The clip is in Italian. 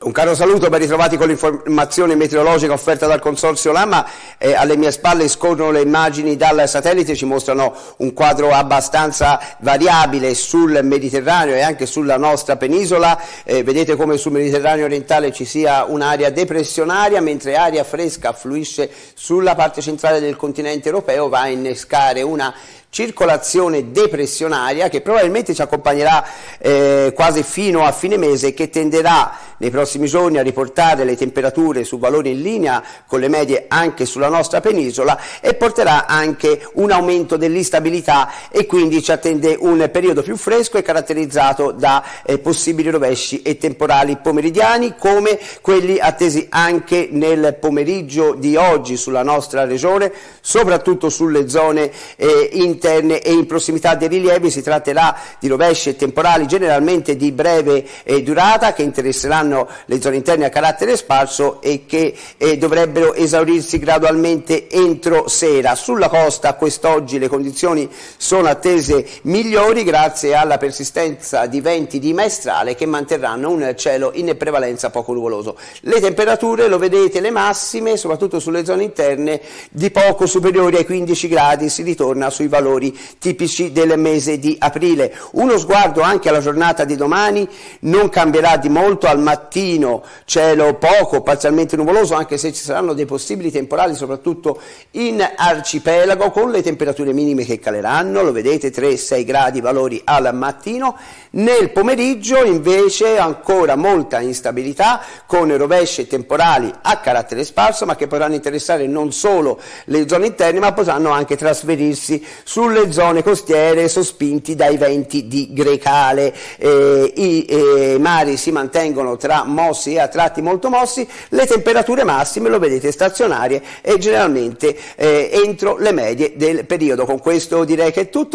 Un caro saluto, ben ritrovati con l'informazione meteorologica offerta dal Consorzio Lama. Alle mie spalle scorrono le immagini dal satellite, ci mostrano un quadro abbastanza variabile sul Mediterraneo e anche sulla nostra penisola. Vedete come sul Mediterraneo orientale ci sia un'area depressionaria, mentre aria fresca affluisce sulla parte centrale del continente europeo, va a innescare una circolazione depressionaria che probabilmente ci accompagnerà quasi fino a fine mese e che tenderà nei prossimi giorni a riportare le temperature su valori in linea con le medie anche sulla nostra penisola e porterà anche un aumento dell'instabilità, e quindi ci attende un periodo più fresco e caratterizzato da possibili rovesci e temporali pomeridiani, come quelli attesi anche nel pomeriggio di oggi sulla nostra regione, soprattutto sulle zone interne e in prossimità dei rilievi. Si tratterà di rovesci e temporali generalmente di breve durata che interesseranno le zone interne a carattere sparso e che dovrebbero esaurirsi gradualmente entro sera. Sulla costa quest'oggi le condizioni sono attese migliori grazie alla persistenza di venti di maestrale che manterranno un cielo in prevalenza poco nuvoloso. Le temperature, lo vedete, le massime soprattutto sulle zone interne di poco superiori ai 15 gradi, si ritorna sui valori tipici del mese di aprile. Uno sguardo anche alla giornata di domani: non cambierà di molto. Al mattino cielo poco, parzialmente nuvoloso, anche se ci saranno dei possibili temporali soprattutto in arcipelago, con le temperature minime che caleranno, lo vedete, 3-6 gradi valori al mattino. Nel pomeriggio invece ancora molta instabilità, con rovesci e temporali a carattere sparso, ma che potranno interessare non solo le zone interne, ma potranno anche trasferirsi sulle zone costiere sospinti dai venti di Grecale. I mari si mantengono tra mossi e a tratti molto mossi. Le temperature massime, lo vedete, stazionarie e generalmente entro le medie del periodo. Con questo direi che è tutto.